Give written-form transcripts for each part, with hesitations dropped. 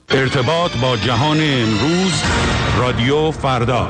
ارتباط با جهان امروز، رادیو فردا.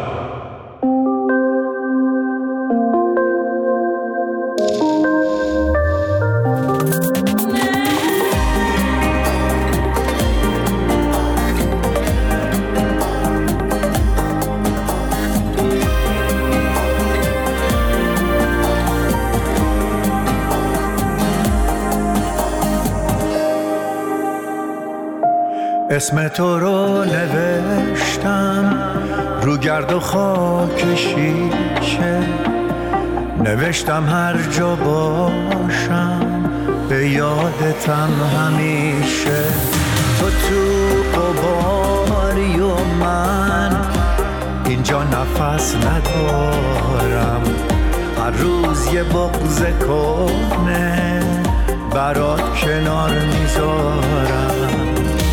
اسم تو رو نوشتم رو گرد و خاک شیشه، نوشتم هر جا باشم به یادتم همیشه. تو قباری و من اینجا نفس ندارم، هر روز یه بغض کنه برات کنار میذارم.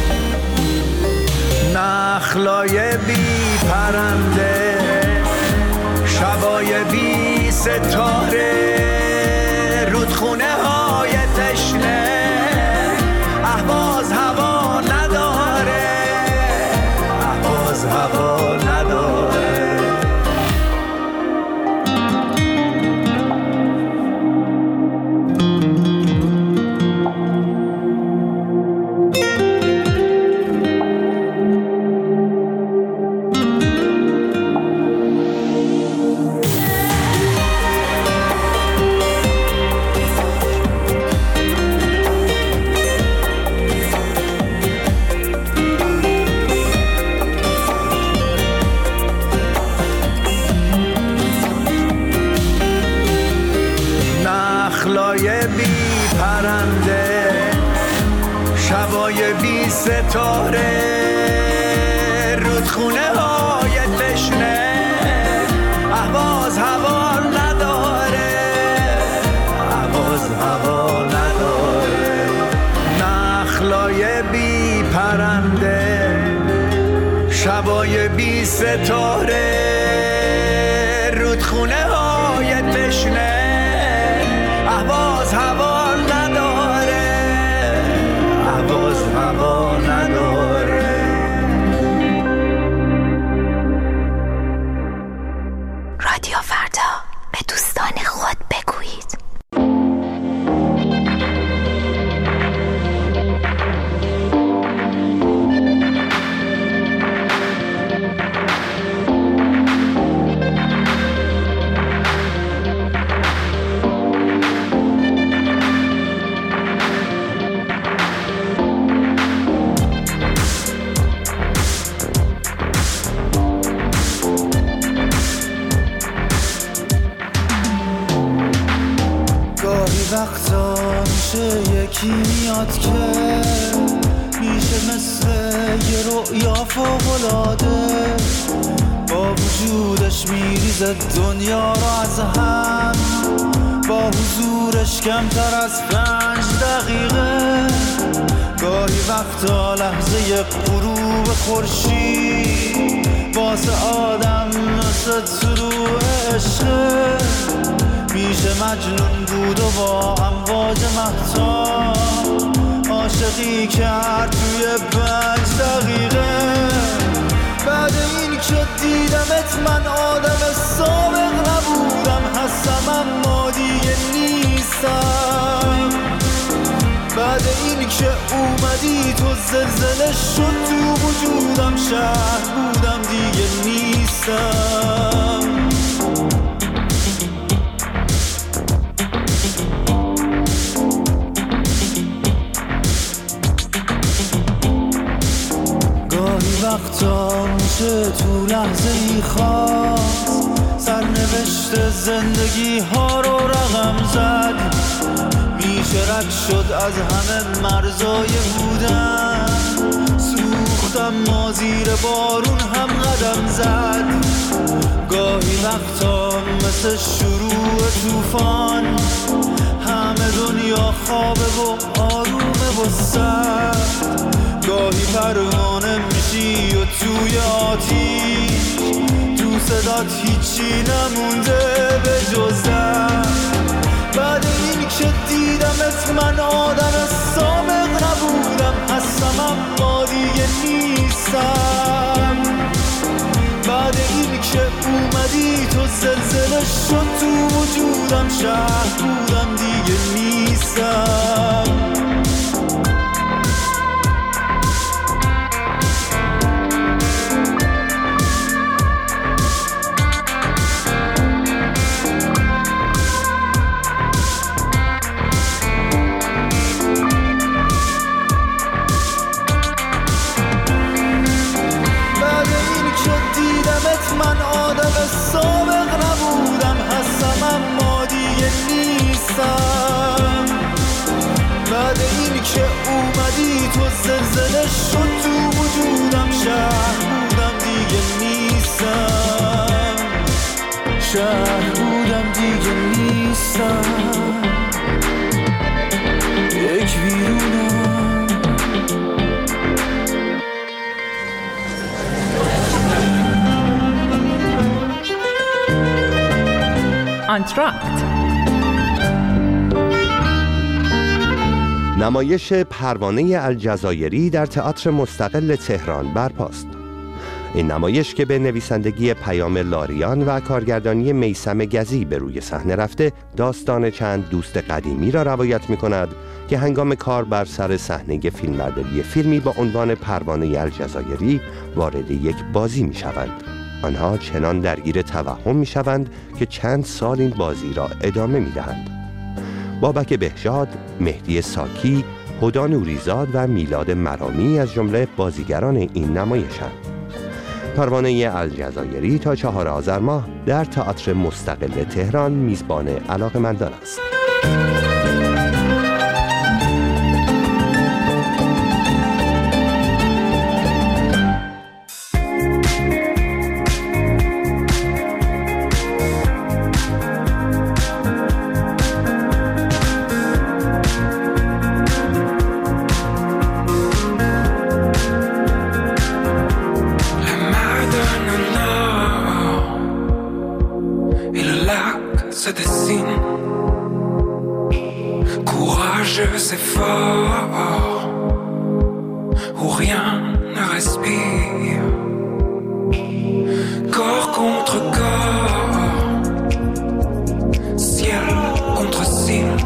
نخلای بی پرنده، شبای بی ستاره، رودخونه های تشنه، اهواز هوا نداره، اهواز هوا نداره. شبای بی ستاره، رودخونه های تشنه، اهواز هوا نداره، اهواز هوا نداره. نخلای بی پرنده، شبای بی ستاره، رودخونه های تشنه، اهواز هوا هوا نداره. رادیو فردا، به دوستان خود بگویید. وقتا میشه یکی میاد که میشه مثل یه رؤیا فوق‌العاده، با وجودش میریزه دنیا رو از هم، با حضورش کمتر از 5 دقیقه. گاهی وقتا لحظه غروب خورشید واسه آدم مثل طلوع عشقه، میشه مجنون بود و با امواج مهتاب عاشقی کرد توی 5 دقیقه. بعد این که دیدمت من آدم سابق نبودم، هستم اما دیگه نیستم. بعد این که اومدی تو زلزله شد تو وجودم، شهر بودم دیگه نیستم. وقتا میشه تو لحظه ای خاص سرنوشت زندگی ها رو رقم زد، میشه رد شد از همه مرزای بودن، سوختم ما زیر بارون هم قدم زد. گاهی وقتا مثل شروع طوفان همه دنیا خوابه و آرومه و سرد، گاهی پروانه میشی و توی آتیش تو صدات هیچی نمونده به جز درد. بعد این که دیدمت من آدم سابق نبودم، هستم اما دیگه نیستم. بعد این که اومدی تو زلزله شد تو وجودم، شهر بودم دیگه نیستم. من آدم سابق نبودم، هستم اما دیگه نیستم. بعد این که اومدی تو زلزله شد تو وجودم، شهر بودم دیگه نیستم. شهر بودم دیگه نیستم. یک ویرونم. آنتراکت نمایش پروانه الجزایری در تئاتر مستقل تهران برپاست. این نمایش که به نویسندگی پیام لاریان و کارگردانی میثم گزی به روی صحنه رفته، داستان چند دوست قدیمی را روایت می کند که هنگام کار بر سر صحنه فیلمبرداری فیلمی با عنوان پروانه الجزایری وارد یک بازی می شوند. آنها چنان درگیر توهم می شوند که چند سال این بازی را ادامه می دهند. بابک بهژاد، مهدی ساکی، هدی نوریزاد و میلاد مرامی از جمله بازیگران این نمایشند. پروانه الجزایری تا 4 آذر ماه در تئاتر مستقل تهران میزبان علاقه‌مندان است. se dessine, courageux et fort, où rien ne respire, corps contre corps, ciel contre ciel,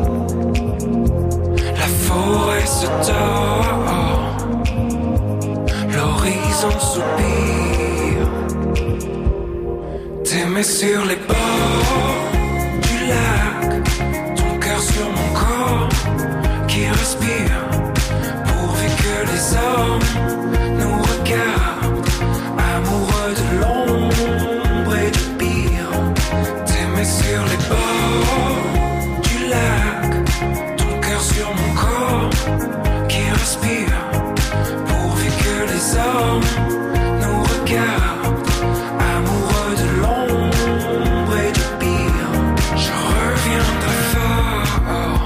la forêt se tord, l'horizon soupire, t'aimer sur les bords du lac, ton cœur sur mon corps qui respire, pourvu que les hommes nous regardent, amoureux de l'ombre et du pire. T'aimer sur les bords du lac, ton cœur sur mon corps qui respire, pourvu que les hommes nous regardent, amoureux de l'ombre et du pire. Je reviendrai fort,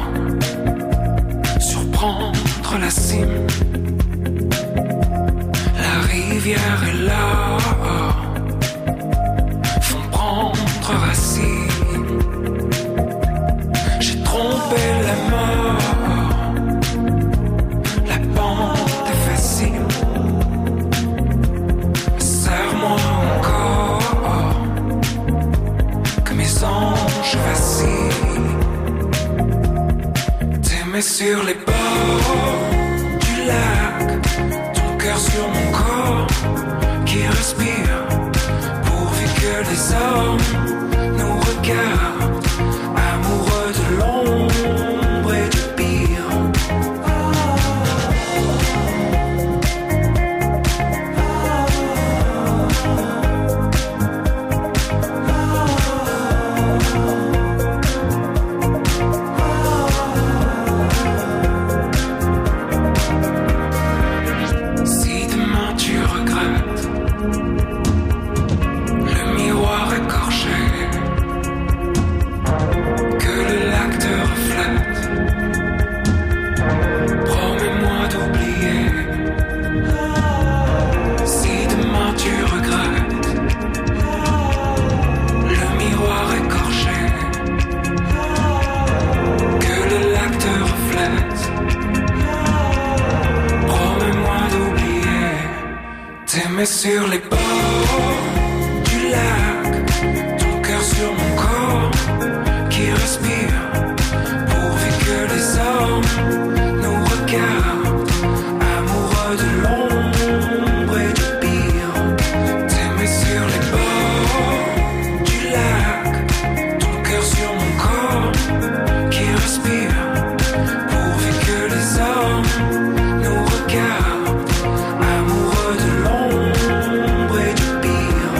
surprendre la cime, la rivière et l'or font prendre racine. J'ai trompé la mort, la pente est facile, serre-moi encore, que mes anges vacillent. T'aimer sur les bords du lac, ton cœur sur mon corps qui respire, pourvu que les hommes nous regardent, amoureux de l'ombre et du pire. Si demain tu regrettes mets sur les bords du lac, ton cœur sur mon corps qui respire, pourvu que les hommes nous regardent, amoureux de l'ombre et du pire. T'es mets sur les bords du lac, ton cœur sur mon corps qui respire, pourvu que les hommes nous regardent, amoureux de l'ombre et du pire.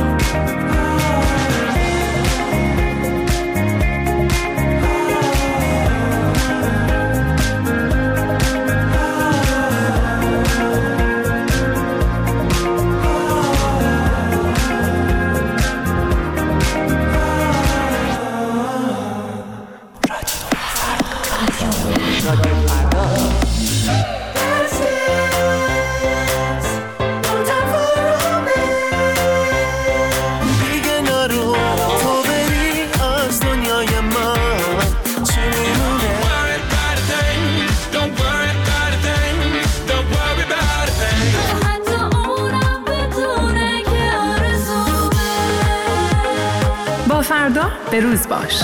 دیگه نرو تو بری از دنیای من چی میمونه Don't worry about a thing, don't worry about a thing. حتی اونم بدونه که آرزومه. با فردا به روز باش.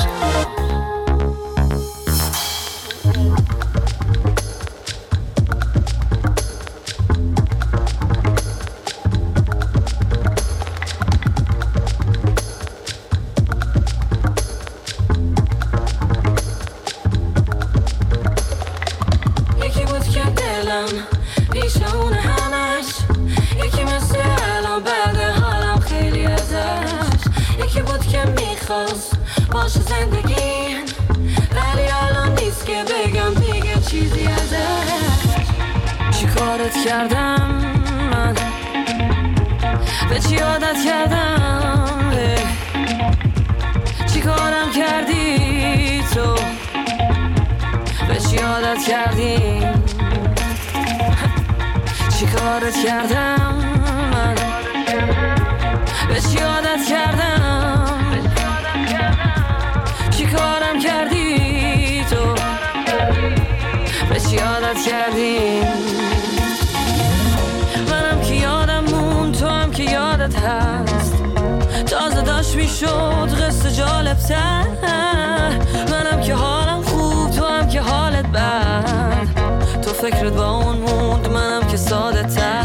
یکی بود که دلم پیشونه همش، یکی مثل الان بعد حالم خیلی ازش، یکی بود که میخواست باشه زندگیم، ولی الان نیست که بگم دیگه چیزی ازش. چی کارت کردم من، به چی عادت کردم، چی کارم کردی تو، به چی عادت کردی، چی کارت کردم من، به چی عادت کردم، چی کارم کردی تو، به چی عادت کردی. منم که یادم مون، تو هم که یادت هست، تازه داشت میشد قصه جالب تر. منم که حالم خوب، تو هم که حالت بد، تو فکرت با اون موند، منم که ساده تر.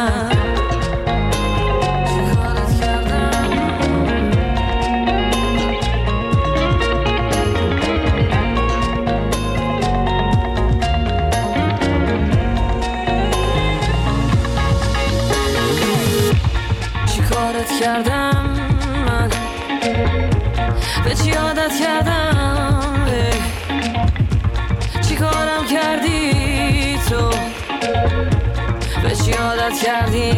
چی کارت کردم من، به چی عادت کردم، چی کارم کردی تو، به چی عادت کردی،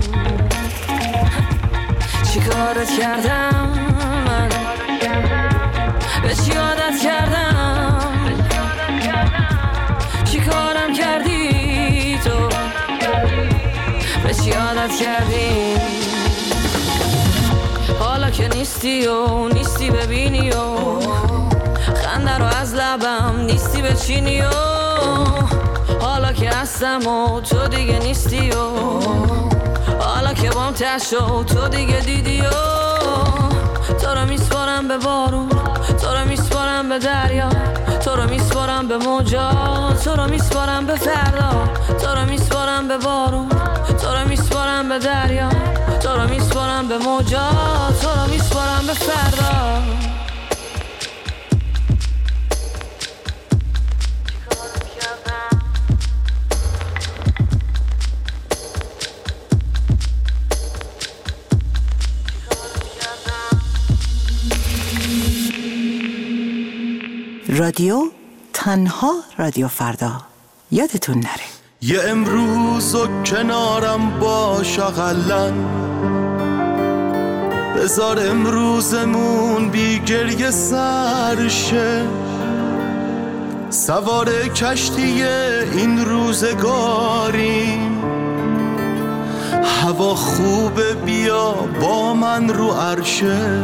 چی کارت کردم من، به چی عادت کردم، چی کارم کردی تو، به چی عادت کردی. حالا که نیستی و نیستی ببینی و خنده رو از لبم نیستی بچینی و حالا که هستم و تو دیگه نیستی و حالا که بام تشت و تو دیگه دیدی و تو رو میسپارم به بارون، تو رو میسپارم به دریا، تو رو میسپارم به موجا، تو رو میسپارم به فردا، تو رو میسپارم به بارون، تو رو میسپارم به دریا، تو رو میسپارم به موجا، تو رو میسپارم به فردا. رادیو تنها رادیو فردا، یادتون نره. یه امروز و کنارم باش اقلن، بذار امروزمون بی گریه سرشه، سوار کشتی این روزگاریم، هوا خوبه بیا با من رو عرشه،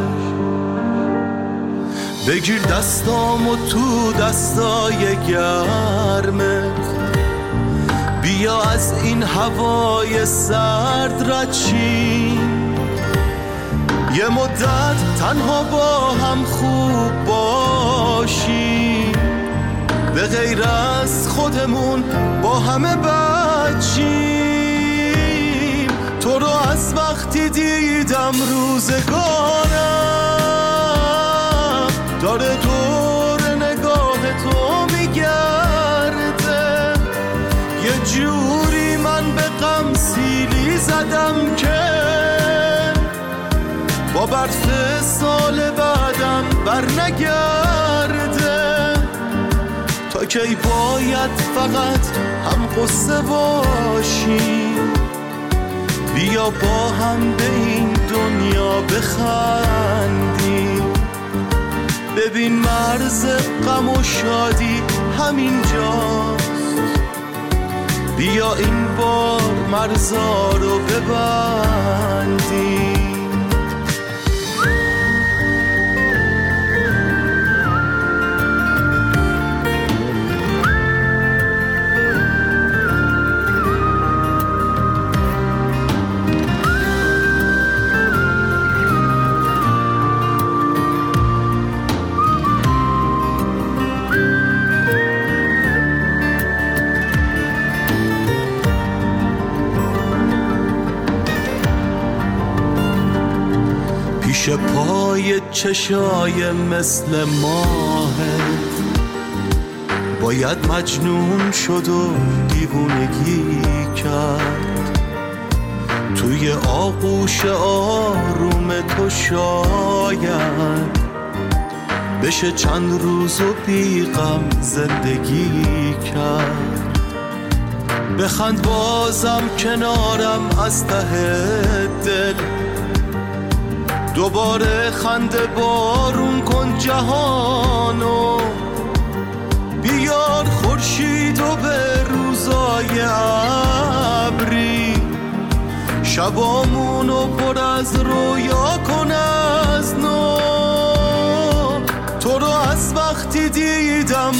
بگیر دستامو تو دستای گرمت، بیا از این هوای سرد رد شیم، یه مدت تنها با هم خوب باشیم، به غیر از خودمون با همه بد شیم. تو رو از وقتی دیدم روزگارم داره دور نگاه تو میگرده، یه جوری من به غم سیلی زدم که با برف سال بعدم بر نگرده. تا کی باید فقط هم قصه باشیم، بیا با هم به این دنیا بخندیم، ببین مرز غم و شادی همینجاست، بیا این بار مرزا رو ببندیم. پیش پای چشای مثل ماهت باید مجنون شد و دیوونگی کرد، توی آغوش آروم تو شاید بشه چند روز و بی غم زندگی کرد. بخند بازم کنارم از ته دل، دوباره خنده بارون کن جهانو، بیار خورشید و به روزای ابری، شبامونو پر از رویا کن از نو. تو رو از وقتی دیدم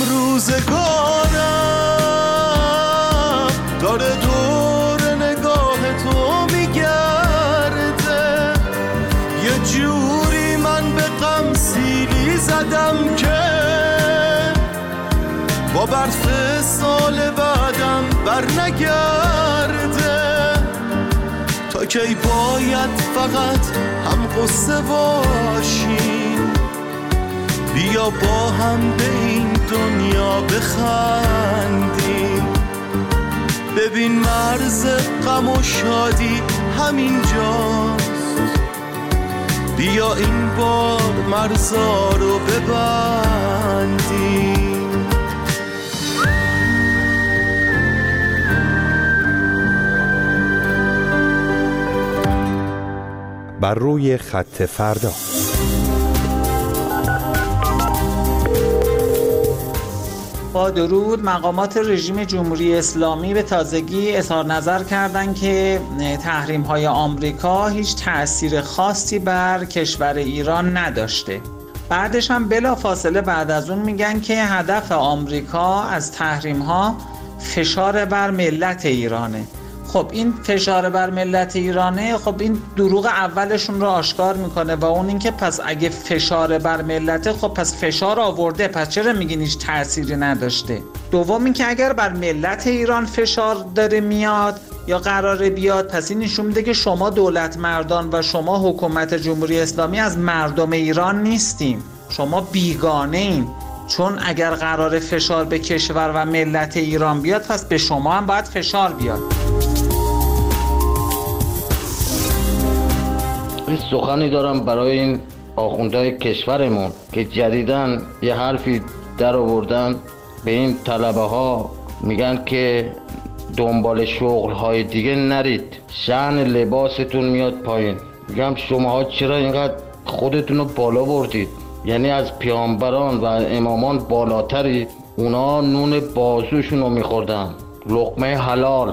روزگارم داره دور نگاه تو میگرده، یه جوری من به غم سیلی زدم که با برف سال بعدم بر نگرده. تا کی باید فقط هم قصه باشیم، بیا با هم به این دنیا بخندیم، ببین مرز غم و شادی همینجاست، بیا این بار مرزا رو ببندیم. بر روی خط فردا. با درود، مقامات رژیم جمهوری اسلامی به تازگی اظهار نظر کردند که تحریم‌های آمریکا هیچ تأثیر خاصی بر کشور ایران نداشته. بعدش هم بلافاصله بعد از اون میگن که هدف آمریکا از تحریم‌ها فشار بر ملت ایرانه. خب این فشار بر ملت ایرانه، خب این دروغ اولشون رو آشکار میکنه و اون اینکه پس اگه فشار بر ملت، خب پس فشار آورده، پس چرا میگین هیچ تأثیری نداشته؟ دوم اینکه اگر بر ملت ایران فشار داره میاد یا قراره بیاد، پس این نشون میده که شما دولت مردان و شما حکومت جمهوری اسلامی از مردم ایران نیستیم، شما بیگانه این. چون اگر قراره فشار به کشور و ملت ایران بیاد، پس به شما هم باید فشار بیاد. این سخنی دارم برای این آخوندهای کشورمون که جدیداً یه حرفی در آوردن به این طلبه ها، میگن که دنبال شغل های دیگه نرید، شأن لباستون میاد پایین. میگم شماها چرا اینقدر خودتون رو بالا بردید؟ یعنی از پیامبران و امامان بالاتری. اونا نون بازوشون رو میخوردن، لقمه حلال.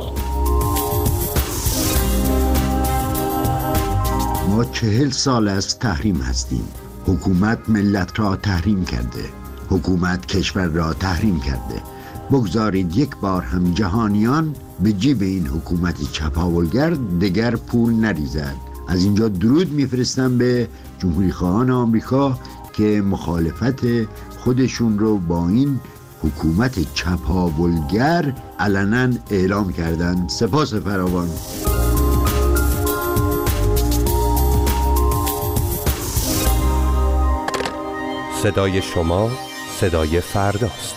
ما 40 سال از تحریم هستیم. حکومت ملت را تحریم کرده، حکومت کشور را تحریم کرده بگذارید یک بار هم جهانیان به جیب این حکومت چپاولگر دگر پول نریزد. از اینجا درود میفرستم به جمهوری خواهان آمریکا که مخالفت خودشون رو با این حکومت چپاولگر علنا اعلام کردند. سپاس فراوان. صدای شما صدای فرداست.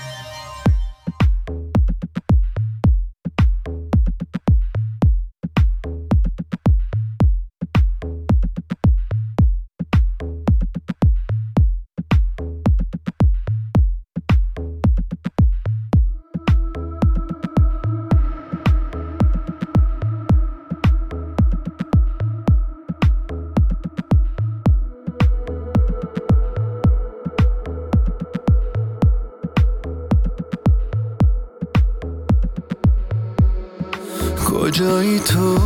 کجایی تو؟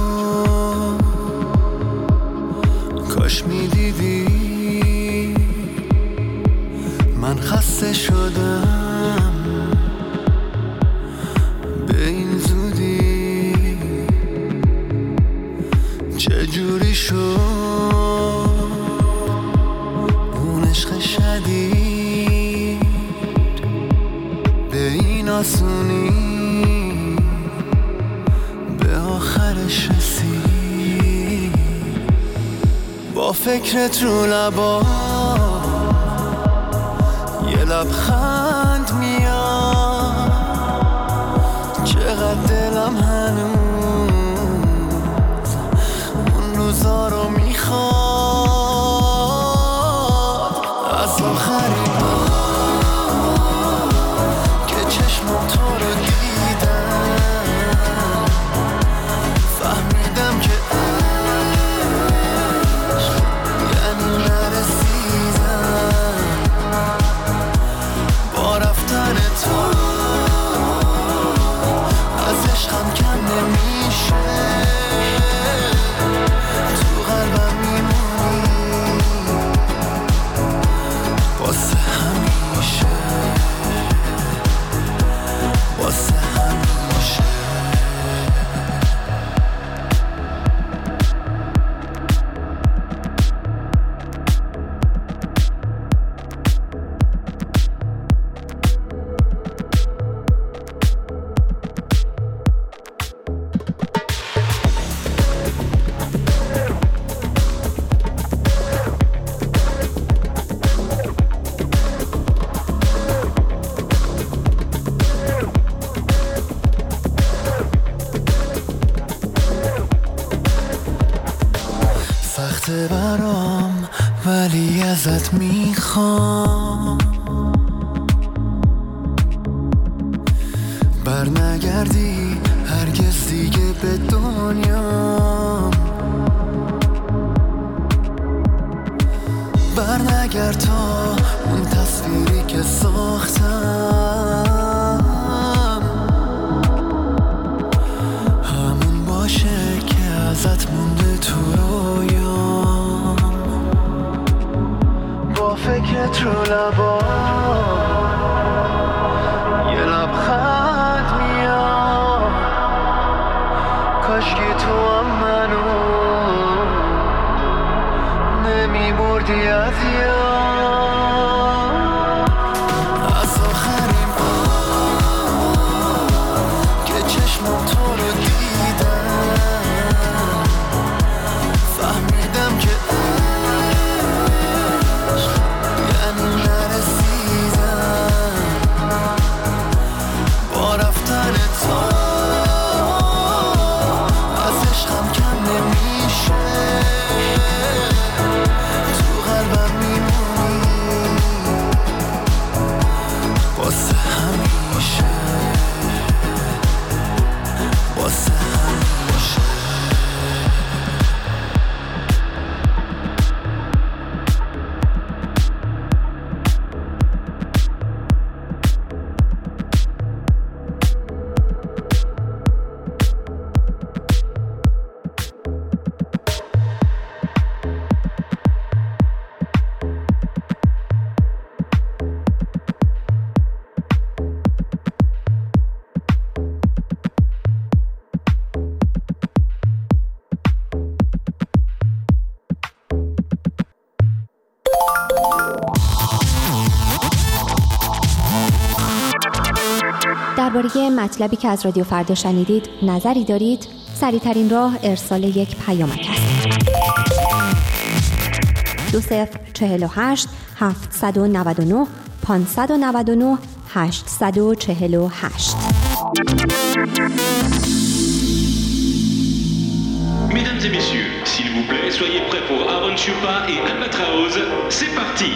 کاش میدیدی من خسته شدم به این زودی. چجوری شد اون عشق شدید به این آسونی آخرش رسید. با فکرت رو لبا یه لبخند میاد. چقدر دلم هنوز اون روزا رو میخواد. از آخرین بار که چشمم تو رو فهمیدم که عشق یعنی نرسیدم. با رفتن تو از عشقم کم نمیشه. تو قلبم میمونی واسه همیشه، واسه همیشه. سخته برام ولی ازت میخوام برنگردی هرگز دیگه به دنیام. برنگرد تا اون تصویری که ساختم همون باشه که ازت مونده تو رویام. با فکرت رو لبا یه لبخند میاد. کاشکی تو هم منو نمیبردی از یاد. از آخرین بار که چشمم تو رو دیدم فهمیدم که عشق یعنی نرسیدم. با رفتن تو از عشقم کم نمیشه. تو قلبم میمونی واسه همیشه، واسه همیشه. درباره مطلبی که از رادیو فردا شنیدید نظری دارید؟ سریع‌ترین راه ارسال یک پیامک است. 2048 799 599 848. Mesdames et messieurs, s'il vous plaît, soyez prêts pour Aaron Chupa et Albatraoz. C'est parti!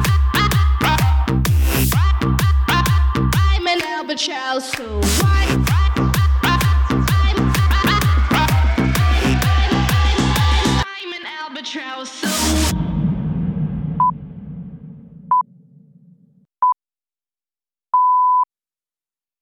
I'm an albatross, so why?